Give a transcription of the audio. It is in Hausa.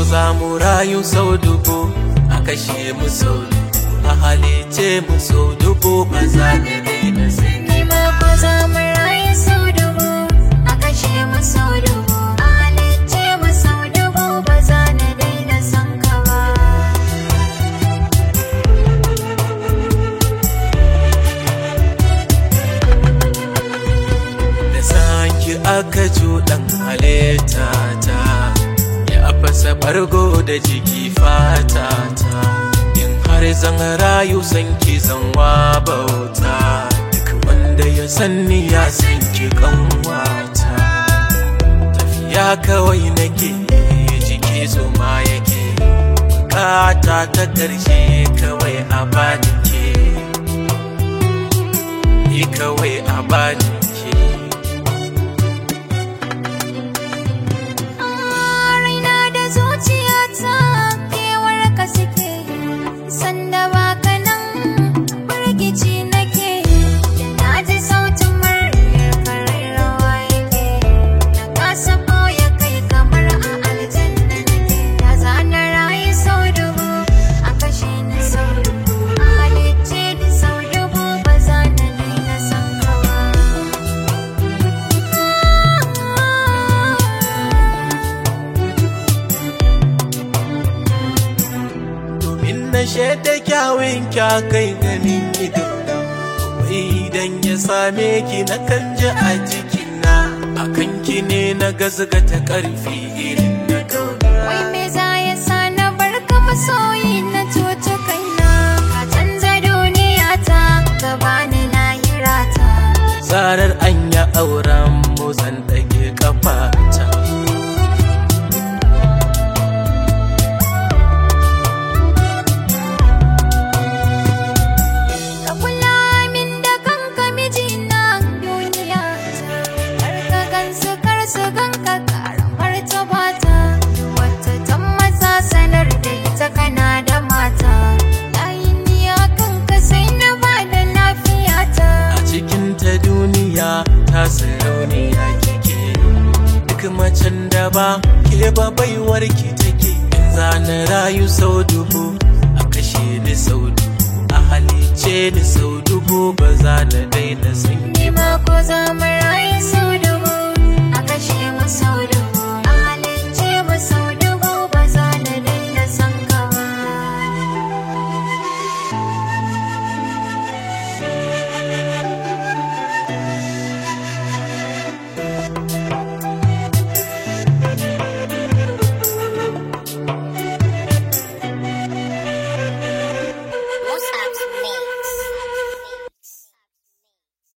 za mu rayu sau dubu, a kashe mu sau dubu, a halice mu sau dubu, ba za na daina sai Ni ma ko za mu rayu sau dubu, a kashe mu sau dubu, a halice mu sau dubu, ba za na daina son ka ba. Da sanki aka cuɗan halitta ta, ya fasa bargo da jiki fata ta. In har zan rayu sanki zan wa bauta, duk wanda ya sanni ya sanki kanwata. Tafiya kawai nake, jiki zuma yake, bukata ta ƙarshe kawai a bani ke, ni kawai a bani ke. Raina da zuciyata kewar ka suke, sanda baka nan firgici nake. Na ji sautin muryar ka rairawa yake, na kasa boye kai kamar a aljanna nake. Da za na rayu sau dubu, a kashe ni sau dubu, a halicce ni sau dubu, ba za na daina son ka ba. Domin na shaida kyawun kya kai ganin idona, wai idan ya same ki na kan ji a jikina, a kanki ne na gazgata ƙarfi irin na kauna. Wai me za ya sa na barka masoyi na cuta kaina, ka canza duniya ta ka bani lahira ta. Zarar an yi auren mu zan ɗage ƙafata. Ka kula min da kanka mijina duniya ta, kar ka gansu kar su ganka karamar ta bata. Wata ta maza sanar da ita kana da mata, yayin niya kanka sai na bada lafiya ta. A cikin ta duniya ta sarauniya kike, duk macen da ba ke ba baiwar ki take. In za na rayu sau dubu, a kashe ni sau dubu, a halice ni sau dubu, ba za na daina sanyi. Ni ma ko za mu rayu sau dubu, a kashe mu sau dubu.